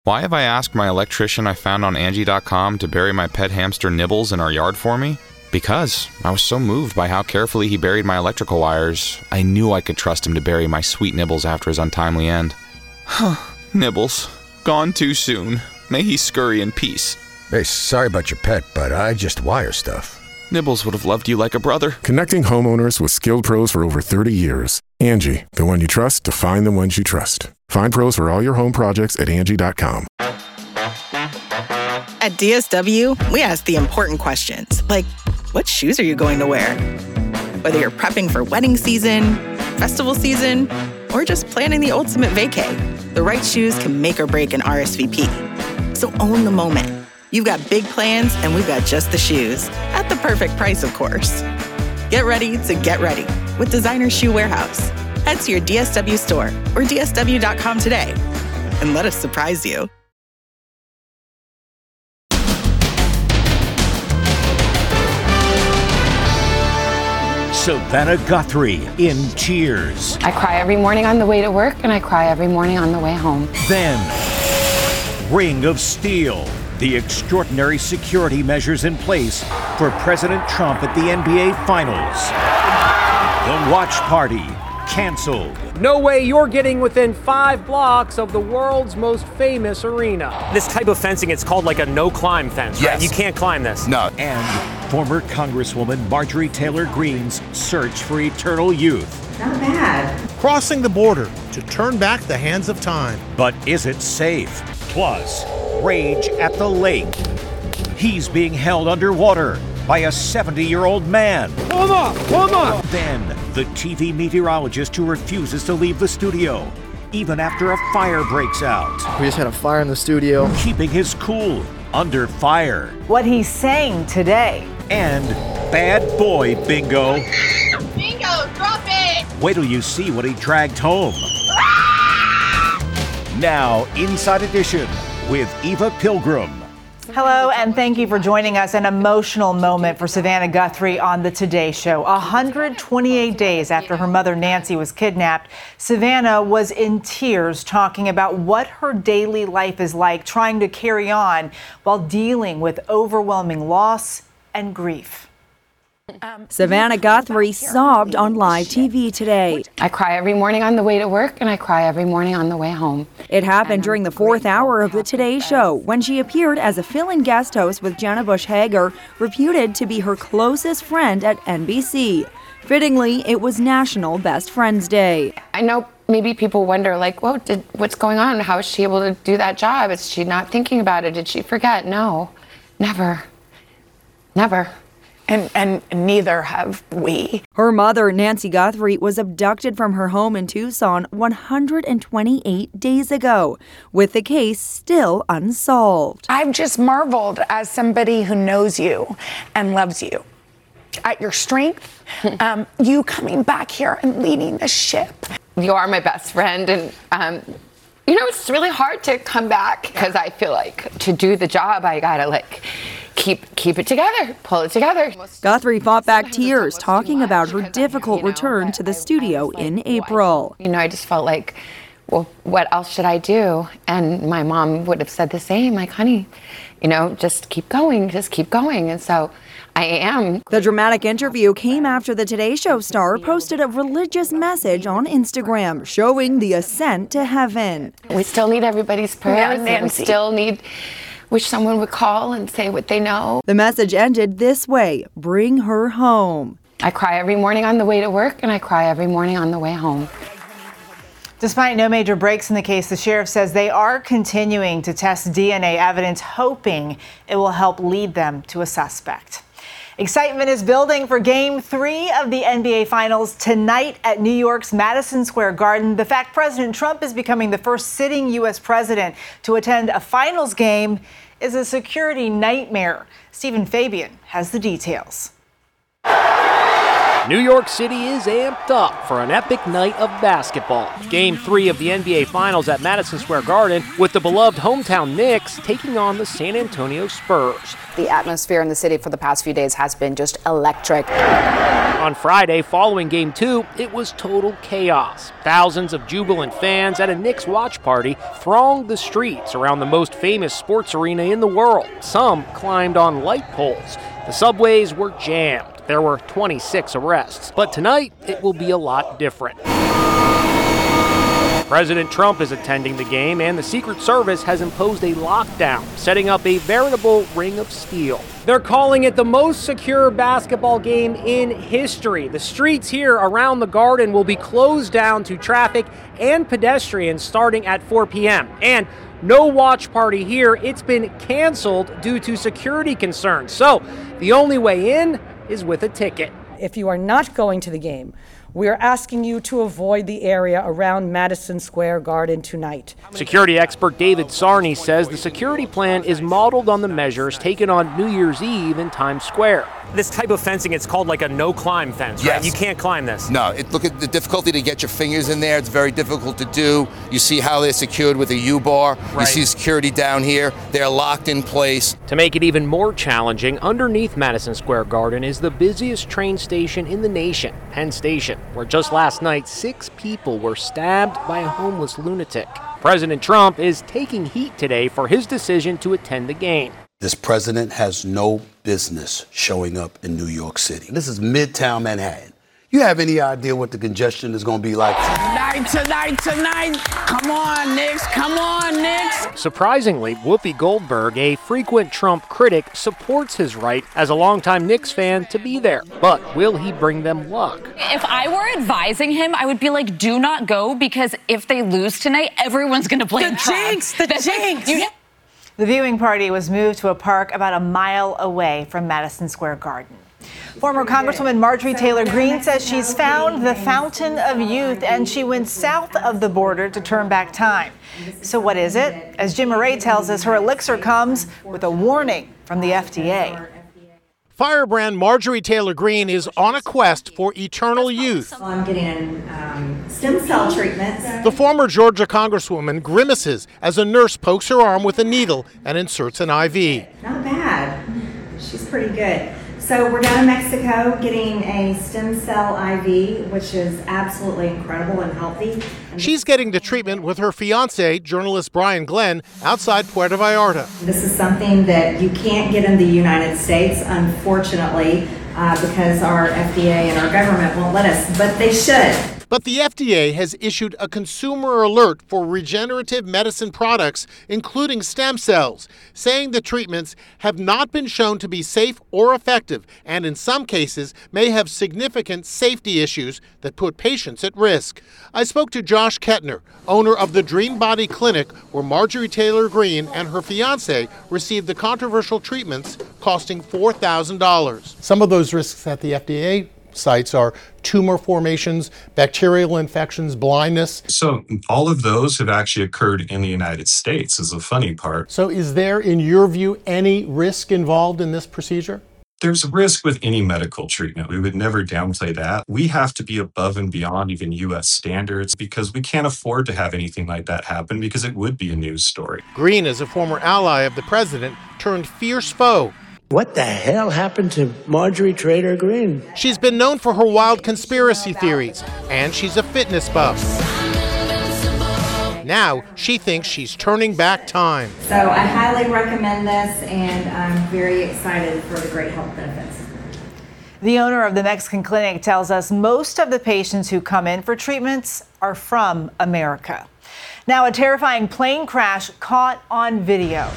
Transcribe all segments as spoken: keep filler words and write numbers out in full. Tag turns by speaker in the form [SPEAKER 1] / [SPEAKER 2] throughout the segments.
[SPEAKER 1] Why have I asked my electrician I found on Angie dot com to bury my pet hamster Nibbles in our yard for me? Because I was so moved by how carefully he buried my electrical wires, I knew I could trust him to bury my sweet Nibbles after his untimely end. Huh, Nibbles, gone too soon. May he scurry in peace.
[SPEAKER 2] Hey, sorry about your pet, but I just wire stuff.
[SPEAKER 1] Nibbles would have loved you like a brother.
[SPEAKER 3] Connecting homeowners with skilled pros for over thirty years. Angie, the one you trust to find the ones you trust. Find pros for all your home projects at Angie dot com.
[SPEAKER 4] At D S W, we ask the important questions, like, what shoes are you going to wear? Whether you're prepping for wedding season, festival season, or just planning the ultimate vacay, the right shoes can make or break an R S V P. So own the moment. You've got big plans, and we've got just the shoes. At the perfect price, of course. Get ready to get ready with Designer Shoe Warehouse. Head to your D S W store or D S W dot com today and let us surprise you.
[SPEAKER 5] Savannah Guthrie in tears.
[SPEAKER 6] I cry every morning on the way to work, and I cry every morning on the way home.
[SPEAKER 5] Then, Ring of Steel. The extraordinary security measures in place for President Trump at the N B A Finals. The watch party canceled.
[SPEAKER 7] No way you're getting within five blocks of the world's most famous arena.
[SPEAKER 8] This type of fencing, it's called like a no-climb fence, right?
[SPEAKER 2] Yes.
[SPEAKER 8] You can't climb this.
[SPEAKER 2] No.
[SPEAKER 5] And former Congresswoman Marjorie Taylor Greene's search for eternal youth.
[SPEAKER 9] Not bad.
[SPEAKER 10] Crossing the border to turn back the hands of time.
[SPEAKER 5] But is it safe? Plus, rage at the lake. He's being held underwater by a seventy-year-old man.
[SPEAKER 7] Hold on, hold on.
[SPEAKER 5] Then, the T V meteorologist who refuses to leave the studio, even after a fire breaks out.
[SPEAKER 11] We just had a fire in the studio.
[SPEAKER 5] Keeping his cool under fire.
[SPEAKER 9] What he's saying today.
[SPEAKER 5] And bad boy bingo.
[SPEAKER 12] Bingo, drop it!
[SPEAKER 5] Wait till you see what he dragged home. Now, Inside Edition with Eva Pilgrim.
[SPEAKER 9] Hello, and thank you for joining us. An emotional moment for Savannah Guthrie on The Today Show. one hundred twenty-eight days after her mother Nancy was kidnapped, Savannah was in tears talking about what her daily life is like trying to carry on while dealing with overwhelming loss and grief.
[SPEAKER 13] Um, Savannah Guthrie sobbed on live T V today.
[SPEAKER 6] I cry every morning on the way to work, and I cry every morning on the way home.
[SPEAKER 13] It happened during the fourth hour of The Today Show when she appeared as a fill-in guest host with Jenna Bush Hager, reputed to be her closest friend at N B C. Fittingly, it was National Best Friends Day.
[SPEAKER 6] I know maybe people wonder, like, whoa, did, what's going on? How is she able to do that job? Is she not thinking about it? Did she forget? No, never, never.
[SPEAKER 14] And, and neither have we.
[SPEAKER 13] Her mother, Nancy Guthrie, was abducted from her home in Tucson one hundred twenty-eight days ago, with the case still unsolved.
[SPEAKER 14] I've just marveled as somebody who knows you and loves you at your strength, um, you coming back here and leading the ship.
[SPEAKER 6] You are my best friend, and um, you know, it's really hard to come back because I feel like to do the job, I gotta like keep keep it together, pull it together.
[SPEAKER 13] Guthrie fought back tears talking about her difficult return to the studio in April.
[SPEAKER 6] You know, I just felt like, well, what else should I do? And my mom would have said the same, like, honey, you know, just keep going, just keep going. And so I am.
[SPEAKER 13] The dramatic interview came after the Today Show star posted a religious message on Instagram showing the ascent to heaven.
[SPEAKER 6] We still need everybody's prayers,
[SPEAKER 14] Yeah,
[SPEAKER 6] and we still need, wish someone would call and say what they know.
[SPEAKER 13] The message ended this way: bring her home.
[SPEAKER 6] I cry every morning on the way to work, and I cry every morning on the way home.
[SPEAKER 9] Despite no major breaks in the case, the sheriff says they are continuing to test D N A evidence, hoping it will help lead them to a suspect. Excitement is building for Game three of the N B A Finals tonight at New York's Madison Square Garden. The fact President Trump is becoming the first sitting U S president to attend a finals game is a security nightmare. Stephen Fabian has the details.
[SPEAKER 7] New York City is amped up for an epic night of basketball. Game three of the N B A Finals at Madison Square Garden, with the beloved hometown Knicks taking on the San Antonio Spurs.
[SPEAKER 15] The atmosphere in the city for the past few days has been just electric.
[SPEAKER 7] On Friday, following Game two, it was total chaos. Thousands of jubilant fans at a Knicks watch party thronged the streets around the most famous sports arena in the world. Some climbed on light poles. The subways were jammed. There were twenty-six arrests. But tonight, it will be a lot different. President Trump is attending the game, and the Secret Service has imposed a lockdown, setting up a veritable ring of steel. They're calling it the most secure basketball game in history. The streets here around the Garden will be closed down to traffic and pedestrians starting at four p.m. And no watch party here. It's been canceled due to security concerns. So the only way in is with a ticket.
[SPEAKER 16] If you are not going to the game, we are asking you to avoid the area around Madison Square Garden tonight.
[SPEAKER 7] Security expert David Sarney says the security plan is modeled on the measures taken on New Year's Eve in Times Square.
[SPEAKER 8] This type of fencing, it's called like a no-climb fence, right?
[SPEAKER 17] Yes.
[SPEAKER 8] You can't climb this.
[SPEAKER 17] No, it, look at the difficulty to get your fingers in there. It's very difficult to do. You see how they're secured with a U-bar.
[SPEAKER 8] Right.
[SPEAKER 17] You see security down here. They're locked in place.
[SPEAKER 7] To make it even more challenging, underneath Madison Square Garden is the busiest train station in the nation, Penn Station, where just last night, six people were stabbed by a homeless lunatic. President Trump is taking heat today for his decision to attend the game.
[SPEAKER 18] This president has no business showing up in New York City. This is Midtown Manhattan. You have any idea what the congestion is going to be like?
[SPEAKER 19] Tonight, tonight, tonight. Come on, Knicks. Come on, Knicks.
[SPEAKER 7] Surprisingly, Whoopi Goldberg, a frequent Trump critic, supports his right as a longtime Knicks fan to be there. But will he bring them luck?
[SPEAKER 20] If I were advising him, I would be like, do not go, because if they lose tonight, everyone's going to blame
[SPEAKER 19] The
[SPEAKER 20] Trump.
[SPEAKER 19] jinx, the
[SPEAKER 20] That's
[SPEAKER 19] jinx.
[SPEAKER 20] Like, you-
[SPEAKER 9] The viewing party was moved to a park about a mile away from Madison Square Garden. Former Congresswoman Marjorie Taylor Greene says she's found the fountain of youth, and she went south of the border to turn back time. So what is it? As Jim Murray tells us, her elixir comes with a warning from the F D A.
[SPEAKER 10] Firebrand Marjorie Taylor Greene is on a quest for eternal youth.
[SPEAKER 21] Well, I'm getting um, stem cell treatments.
[SPEAKER 10] The former Georgia Congresswoman grimaces as a nurse pokes her arm with a needle and inserts an I V.
[SPEAKER 21] Not bad. She's pretty good. So we're down in Mexico getting a stem cell I V, which is absolutely incredible and healthy.
[SPEAKER 10] She's getting the treatment with her fiance, journalist Brian Glenn, outside Puerto Vallarta.
[SPEAKER 21] This is something that you can't get in the United States, unfortunately, uh, because our F D A and our government won't let us, but they should.
[SPEAKER 10] But the F D A has issued a consumer alert for regenerative medicine products, including stem cells, saying the treatments have not been shown to be safe or effective, and in some cases may have significant safety issues that put patients at risk. I spoke to Josh Kettner, owner of the Dream Body Clinic, where Marjorie Taylor Greene and her fiance received the controversial treatments costing four thousand dollars. Some of those risks at the F D A sites are tumor formations, bacterial infections, blindness.
[SPEAKER 22] So all of those have actually occurred in the United States, is the funny part.
[SPEAKER 10] So is there, in your view, any risk involved in this procedure?
[SPEAKER 22] There's a risk with any medical treatment. We would never downplay that. We have to be above and beyond even U S standards because we can't afford to have anything like that happen because it would be a news story.
[SPEAKER 10] Greene is a former ally of the president turned fierce foe.
[SPEAKER 23] What the hell happened to Marjorie Taylor Greene?
[SPEAKER 10] She's been known for her wild conspiracy theories, and she's a fitness buff. Now, she thinks she's turning back time.
[SPEAKER 21] So I highly recommend this, and I'm very excited for the great health benefits.
[SPEAKER 9] The owner of the Mexican clinic tells us most of the patients who come in for treatments are from America. Now, a terrifying plane crash caught on video.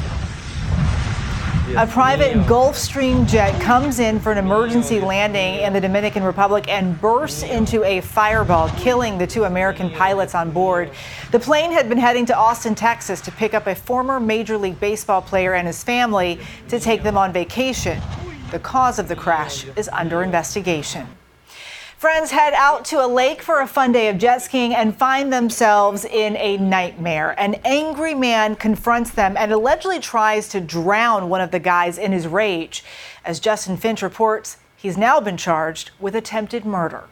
[SPEAKER 9] A private Gulfstream jet comes in for an emergency landing in the Dominican Republic and bursts into a fireball, killing the two American pilots on board. The plane had been heading to Austin, Texas to pick up a former Major League Baseball player and his family to take them on vacation. The cause of the crash is under investigation. Friends head out to a lake for a fun day of jet skiing and find themselves in a nightmare. An angry man confronts them and allegedly tries to drown one of the guys in his rage. As Justin Finch reports, He's now been charged with attempted murder.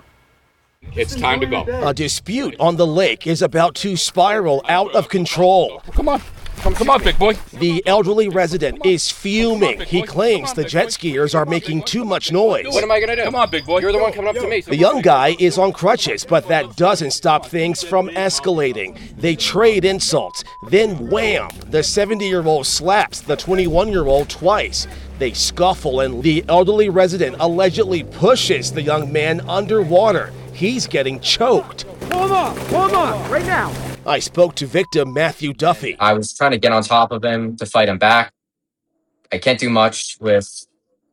[SPEAKER 1] It's time to go.
[SPEAKER 3] A dispute on the lake is about to spiral out of control.
[SPEAKER 1] Come on. Come, come on, big boy.
[SPEAKER 3] The elderly resident is fuming. He claims the jet skiers are making too much noise.
[SPEAKER 1] What am I going to do? Come on, big boy. You're the one coming up to me.
[SPEAKER 3] The young guy is on crutches, but that doesn't stop things from escalating. They trade insults. Then wham! The seventy-year-old slaps the twenty-one-year-old twice. They scuffle, and the elderly resident allegedly pushes the young man underwater. He's getting choked.
[SPEAKER 7] Hold on, hold on, right now.
[SPEAKER 3] I spoke to victim Matthew Duffy.
[SPEAKER 4] I was trying to get on top of him to fight him back. I can't do much with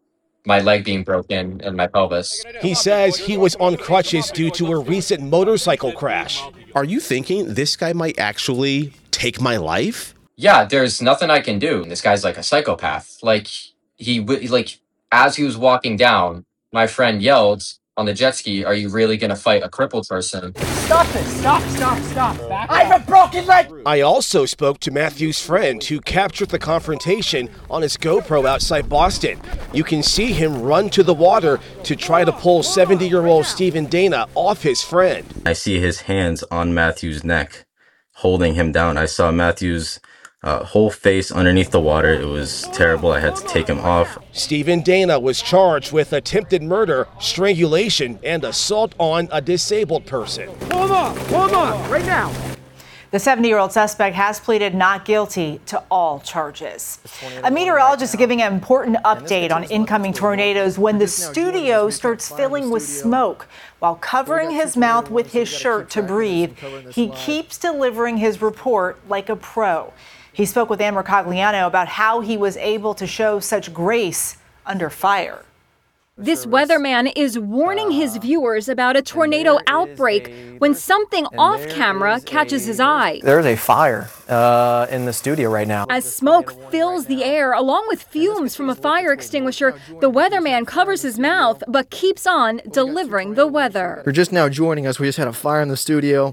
[SPEAKER 4] my leg being broken and my pelvis.
[SPEAKER 3] He says he was on crutches due to a recent motorcycle crash.
[SPEAKER 24] Are you thinking this guy might actually take my life?
[SPEAKER 4] Yeah, there's nothing I can do. This guy's like a psychopath. Like he, like as he was walking down, my friend yelled on the jet ski, "Are you really gonna fight a crippled person?"
[SPEAKER 19] Stop it! Stop! Stop! Stop! Back I have a broken leg!
[SPEAKER 3] I also spoke to Matthew's friend who captured the confrontation on his GoPro outside Boston. You can see him run to the water to try to pull seventy-year-old Stephen Dana off his friend.
[SPEAKER 25] I see his hands on Matthew's neck, holding him down. I saw Matthew's Uh, whole face underneath the water. It was terrible. I had to take him off.
[SPEAKER 3] Stephen Dana was charged with attempted murder, strangulation, and assault on a disabled person.
[SPEAKER 7] Hold on, hold on, right now.
[SPEAKER 9] The seventy-year-old suspect has pleaded not guilty to all charges. A meteorologist is giving an important update on incoming tornadoes when the studio starts filling with smoke. While covering his mouth with his shirt to breathe, he keeps delivering his report like a pro. He spoke with Ann Mercogliano about how he was able to show such grace under fire.
[SPEAKER 26] This weatherman is warning his viewers about a tornado outbreak when something off camera catches his eye.
[SPEAKER 27] There's a fire uh, in the studio right now.
[SPEAKER 26] As smoke fills the air, along with fumes from a fire extinguisher, the weatherman covers his mouth but keeps on delivering the weather.
[SPEAKER 11] You're just now joining us. We just had a fire in the studio.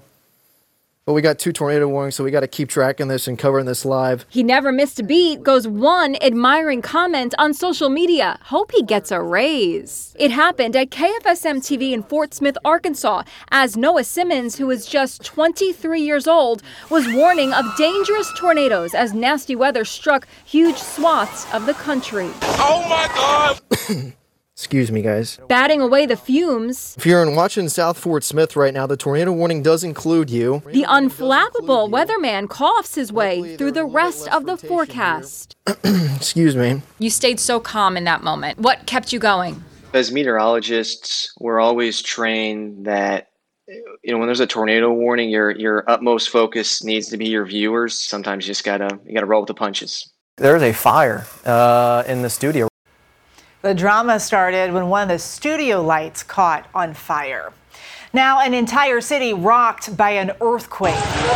[SPEAKER 11] But we got two tornado warnings, so we got to keep tracking this and covering this live.
[SPEAKER 26] He never missed a beat, goes one admiring comment on social media. Hope he gets a raise. It happened at K F S M T V in Fort Smith, Arkansas, as Noah Simmons, who is just twenty-three years old, was warning of dangerous tornadoes as nasty weather struck huge swaths of the country.
[SPEAKER 1] Oh my God!
[SPEAKER 11] Excuse me, guys.
[SPEAKER 26] Batting away the fumes.
[SPEAKER 11] If you're in watching South Fort Smith right now, the tornado warning does include you.
[SPEAKER 26] The unflappable weatherman coughs his way through the rest of the forecast.
[SPEAKER 11] Excuse me.
[SPEAKER 20] You stayed so calm in that moment. What kept you going?
[SPEAKER 28] As meteorologists, we're always trained that, you know, when there's a tornado warning, your your utmost focus needs to be your viewers. Sometimes you just gotta you gotta roll with the punches.
[SPEAKER 27] There's a fire uh, in the studio.
[SPEAKER 9] The drama started when one of the studio lights caught on fire. Now, an entire city rocked by an earthquake.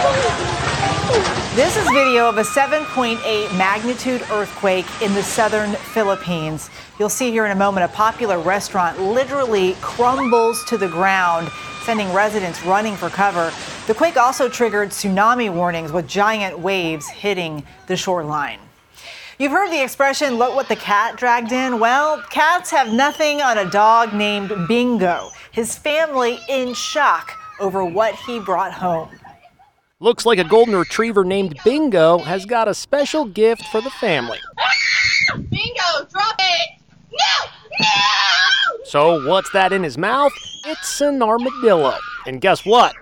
[SPEAKER 9] This is video of a seven point eight magnitude earthquake in the southern Philippines. You'll see here in a moment a popular restaurant literally crumbles to the ground, sending residents running for cover. The quake also triggered tsunami warnings with giant waves hitting the shoreline. You've heard the expression, look what the cat dragged in. Well, cats have nothing on a dog named Bingo. His family in shock over what he brought home.
[SPEAKER 7] Looks like a golden retriever named Bingo has got a special gift for the family.
[SPEAKER 12] Bingo, drop it! No! No!
[SPEAKER 7] So what's that in his mouth? It's an armadillo. And guess what?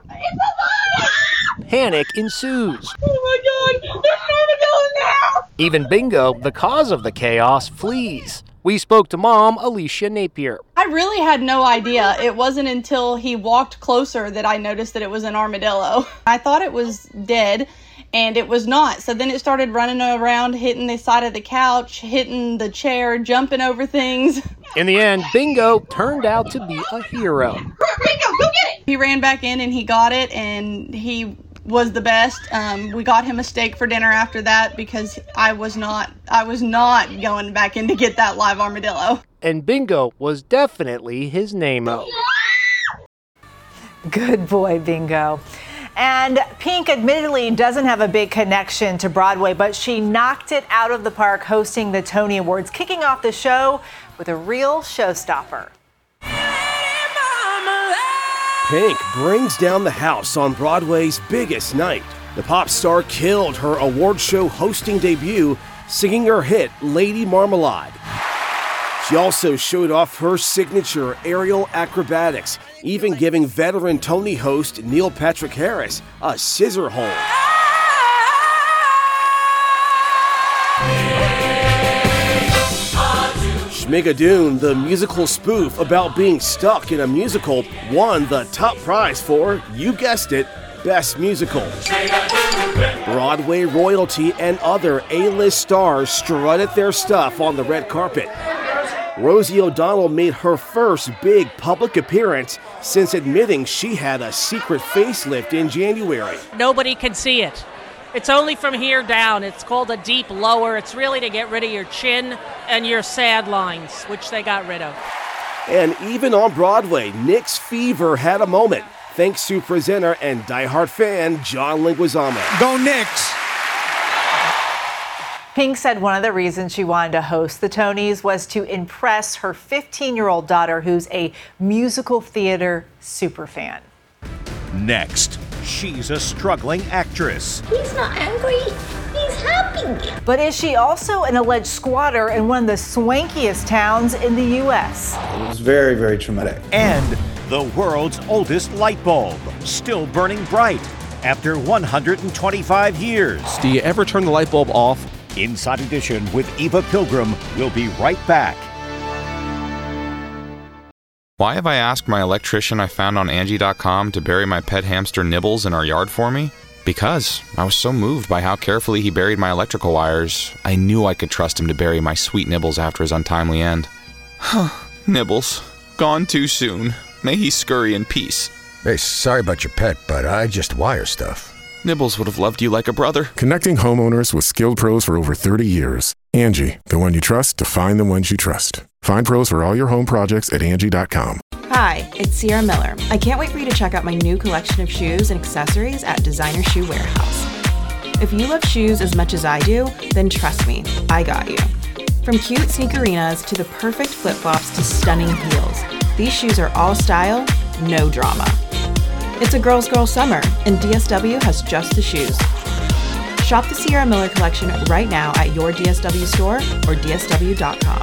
[SPEAKER 7] Panic ensues.
[SPEAKER 12] Oh my God, there's an armadillo in the house!
[SPEAKER 7] Even Bingo, the cause of the chaos, flees. We spoke to Mom, Alicia Napier.
[SPEAKER 29] I really had no idea. It wasn't until he walked closer that I noticed that it was an armadillo. I thought it was dead, and it was not. So then it started running around, hitting the side of the couch, hitting the chair, jumping over things.
[SPEAKER 7] In the end, Bingo turned out to be a hero.
[SPEAKER 12] Bingo, go get it!
[SPEAKER 29] He ran back in and he got it, and he was the best. Um, we got him a steak for dinner after that because I was not, I was not going back in to get that live armadillo.
[SPEAKER 7] And Bingo was definitely his name-o.
[SPEAKER 9] Good boy, Bingo. And Pink admittedly doesn't have a big connection to Broadway, but she knocked it out of the park hosting the Tony Awards, kicking off the show with a real showstopper.
[SPEAKER 3] Pink brings down the house on Broadway's biggest night. The pop star killed her award show hosting debut, singing her hit Lady Marmalade. She also showed off her signature aerial acrobatics, even giving veteran Tony host Neil Patrick Harris a scissor hold. Schmigadoon, the musical spoof about being stuck in a musical, won the top prize for, you guessed it, Best Musical. Broadway royalty and other A-list stars strutted their stuff on the red carpet. Rosie O'Donnell made her first big public appearance since admitting she had a secret facelift in January.
[SPEAKER 2] Nobody can see it. It's only from here down. It's called a deep lower. It's really to get rid of your chin and your sad lines, which they got rid of.
[SPEAKER 3] And even on Broadway, Knicks fever had a moment, thanks to presenter and diehard fan John Leguizamo.
[SPEAKER 5] Go Knicks!
[SPEAKER 9] Pink said one of the reasons she wanted to host the Tonys was to impress her fifteen-year-old daughter, who's a musical theater superfan.
[SPEAKER 6] Next, she's a struggling actress.
[SPEAKER 12] He's not angry. He's happy.
[SPEAKER 9] But is she also an alleged squatter in one of the swankiest towns in the U S?
[SPEAKER 8] It was very, very traumatic.
[SPEAKER 6] And the world's oldest light bulb, still burning bright after one hundred twenty-five years.
[SPEAKER 24] Do you ever turn the light bulb off?
[SPEAKER 6] Inside Edition with Eva Pilgrim will be right back.
[SPEAKER 13] Why have I asked my electrician I found on Angie dot com to bury my pet hamster Nibbles in our yard for me? Because I was so moved by how carefully he buried my electrical wires, I knew I could trust him to bury my sweet Nibbles after his untimely end. Nibbles, gone too soon. May he scurry in peace.
[SPEAKER 14] Hey, sorry about your pet, but I just wire stuff.
[SPEAKER 13] Nibbles would have loved you like a brother.
[SPEAKER 15] Connecting homeowners with skilled pros for over thirty years. Angie, the one you trust to find the ones you trust. Find pros for all your home projects at Angie dot com.
[SPEAKER 16] Hi, it's Sierra Miller. I can't wait for you to check out my new collection of shoes and accessories at Designer Shoe Warehouse. If you love shoes as much as I do, then trust me, I got you. From cute sneakerinas to the perfect flip-flops to stunning heels, these shoes are all style, no drama. It's a girl's girl summer, and D S W has just the shoes. Shop the Sierra Miller collection right now at your D S W store or D S W dot com.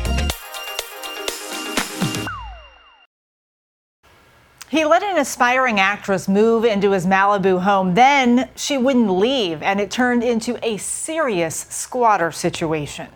[SPEAKER 9] He let an aspiring actress move into his Malibu home. Then she wouldn't leave, and it turned into a serious squatter situation.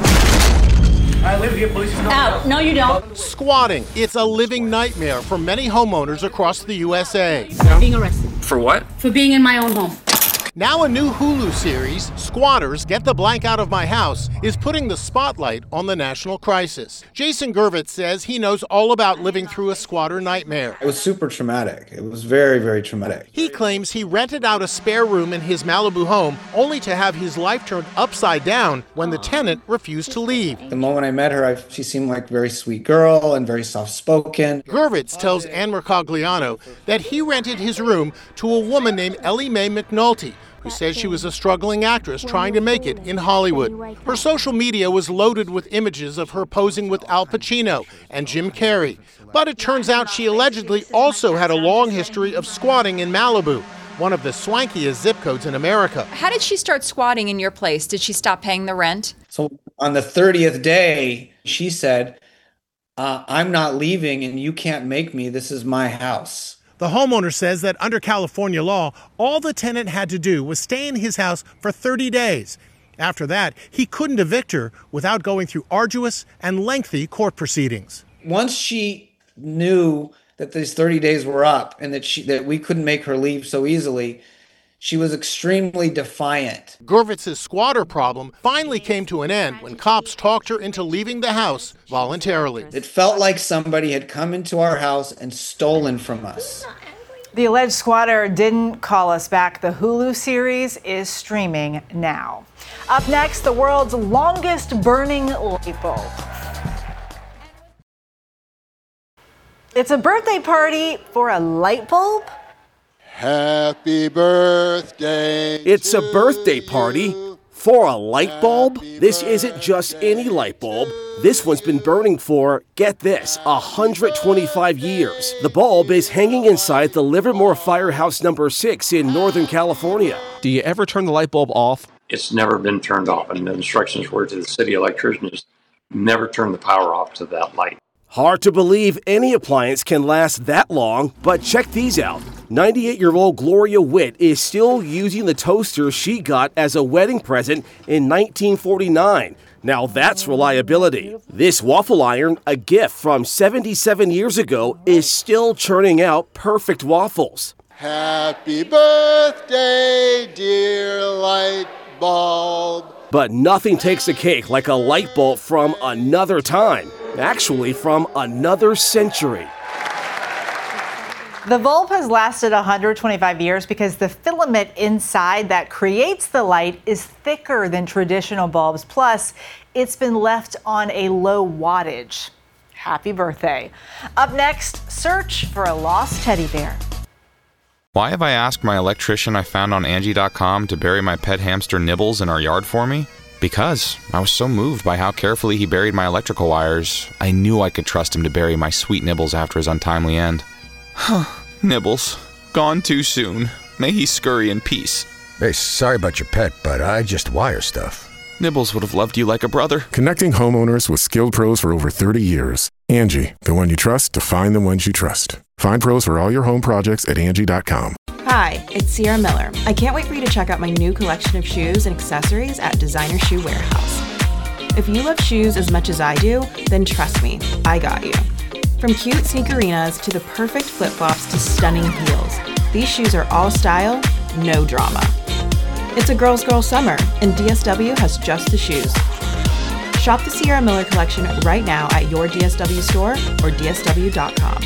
[SPEAKER 10] I live here, police.
[SPEAKER 12] Out. No, you don't.
[SPEAKER 10] Squatting. It's a living nightmare for many homeowners across the U S A.
[SPEAKER 12] Being arrested.
[SPEAKER 1] For what?
[SPEAKER 12] For being in my own home.
[SPEAKER 10] Now a new Hulu series, Squatters, Get the Blank Out of My House, is putting the spotlight on the national crisis. Jason Gervitz says he knows all about living through a squatter nightmare.
[SPEAKER 8] It was super traumatic. It was very, very traumatic.
[SPEAKER 10] He claims he rented out a spare room in his Malibu home only to have his life turned upside down when the tenant refused to leave.
[SPEAKER 8] The moment I met her, I, she seemed like a very sweet girl and very soft-spoken.
[SPEAKER 10] Gervitz tells Ann Mercogliano that he rented his room to a woman named Ellie Mae McNulty, who says she was a struggling actress trying to make it in Hollywood. Her social media was loaded with images of her posing with Al Pacino and Jim Carrey. But it turns out she allegedly also had a long history of squatting in Malibu, one of the swankiest zip codes in America.
[SPEAKER 17] How did she start squatting in your place? Did she stop paying the rent?
[SPEAKER 8] So on the thirtieth day, she said, uh, I'm not leaving and you can't make me. This is my house.
[SPEAKER 10] The homeowner says that under California law, all the tenant had to do was stay in his house for thirty days. After that, he couldn't evict her without going through arduous and lengthy court proceedings.
[SPEAKER 8] Once she knew that these thirty days were up and that she that we couldn't make her leave so easily, she was extremely defiant.
[SPEAKER 10] Gervitz's squatter problem finally came to an end when cops talked her into leaving the house voluntarily.
[SPEAKER 8] It felt like somebody had come into our house and stolen from us.
[SPEAKER 9] The alleged squatter didn't call us back. The Hulu series is streaming now. Up next, the world's longest burning light bulb. It's a birthday party for a light bulb?
[SPEAKER 3] Happy birthday. It's a birthday party For a light bulb? This isn't just any light bulb. This one's been burning for, get this, one hundred twenty-five years. The bulb is hanging inside the Livermore Firehouse number six in Northern California.
[SPEAKER 4] Do you ever turn the light bulb off?
[SPEAKER 5] It's never been turned off, and the instructions were to the city electrician is never turn the power off to that light.
[SPEAKER 3] Hard to believe any appliance can last that long, but check these out. ninety-eight-year-old Gloria Witt is still using the toaster she got as a wedding present in nineteen forty-nine. Now that's reliability. This waffle iron, a gift from seventy-seven years ago, is still churning out perfect waffles.
[SPEAKER 18] Happy birthday, dear light bulb.
[SPEAKER 3] But nothing takes a cake like a light bulb from another time. Actually, from another century.
[SPEAKER 9] The bulb has lasted one hundred twenty-five years because the filament inside that creates the light is thicker than traditional bulbs. Plus, it's been left on a low wattage. Happy birthday. Up next, search for a lost teddy bear.
[SPEAKER 13] Why have I asked my electrician I found on Angie dot com to bury my pet hamster Nibbles in our yard for me? Because I was so moved by how carefully he buried my electrical wires, I knew I could trust him to bury my sweet Nibbles after his untimely end. Nibbles, gone too soon. May he scurry in peace.
[SPEAKER 14] Hey, sorry about your pet, but I just wire stuff.
[SPEAKER 13] Nibbles would have loved you like a brother.
[SPEAKER 15] Connecting homeowners with skilled pros for over thirty years. Angie, the one you trust to find the ones you trust. Find pros for all your home projects at Angie dot com.
[SPEAKER 16] Hi, it's Sierra Miller. I can't wait for you to check out my new collection of shoes and accessories at Designer Shoe Warehouse. If you love shoes as much as I do, then trust me, I got you. From cute sneakerinas to the perfect flip-flops to stunning heels, these shoes are all style, no drama. It's a girl's girl summer, and D S W has just the shoes. Shop the Sierra Miller collection right now at your D S W store or D S W dot com.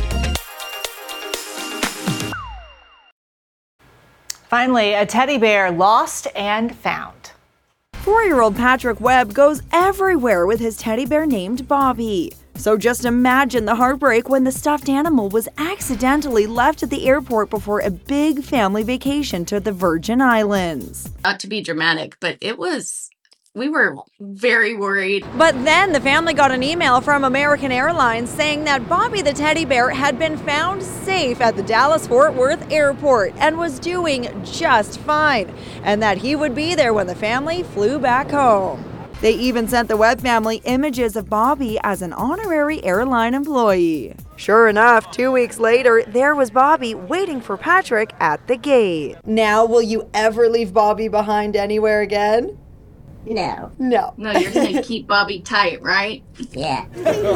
[SPEAKER 9] Finally, a teddy bear lost and found.
[SPEAKER 19] Four-year-old Patrick Webb goes everywhere with his teddy bear named Bobby. So just imagine the heartbreak when the stuffed animal was accidentally left at the airport before a big family vacation to the Virgin Islands.
[SPEAKER 12] Not to be dramatic, but it was, we were very worried.
[SPEAKER 19] But then the family got an email from American Airlines saying that Bobby the teddy bear had been found safe at the Dallas-Fort Worth airport and was doing just fine, and that he would be there when the family flew back home. They even sent the Webb family images of Bobby as an honorary airline employee. Sure enough, two weeks later, there was Bobby waiting for Patrick at the gate. Now, will you ever leave Bobby behind anywhere again?
[SPEAKER 12] No.
[SPEAKER 19] No.
[SPEAKER 12] No, you're going to keep Bobby tight, right? Yeah.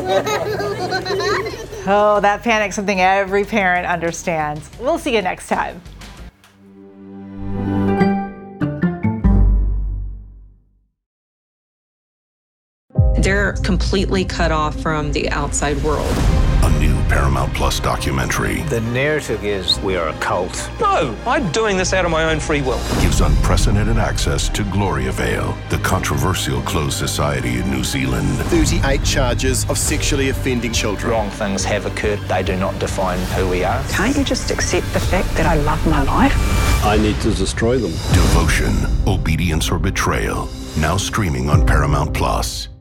[SPEAKER 9] Oh, that panic's something every parent understands. We'll see you next time.
[SPEAKER 21] They're completely cut off from the outside world.
[SPEAKER 22] A new Paramount Plus documentary
[SPEAKER 23] The narrative is we are a cult.
[SPEAKER 25] No, I'm doing this out of my own free will.
[SPEAKER 22] gives unprecedented access to Gloria Vale, the controversial closed society in New Zealand.
[SPEAKER 26] thirty-eight charges of sexually offending children.
[SPEAKER 23] Wrong things have occurred. They do not define who we are.
[SPEAKER 30] Can't you just accept the fact that I love my life?
[SPEAKER 22] I need to destroy them. Devotion, obedience, or betrayal. Now streaming on Paramount Plus.